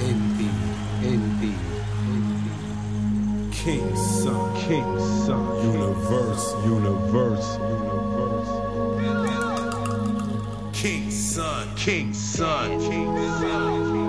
Envy, envy, envy. King Son, universe, universe, universe. King Son, King Son, King Son.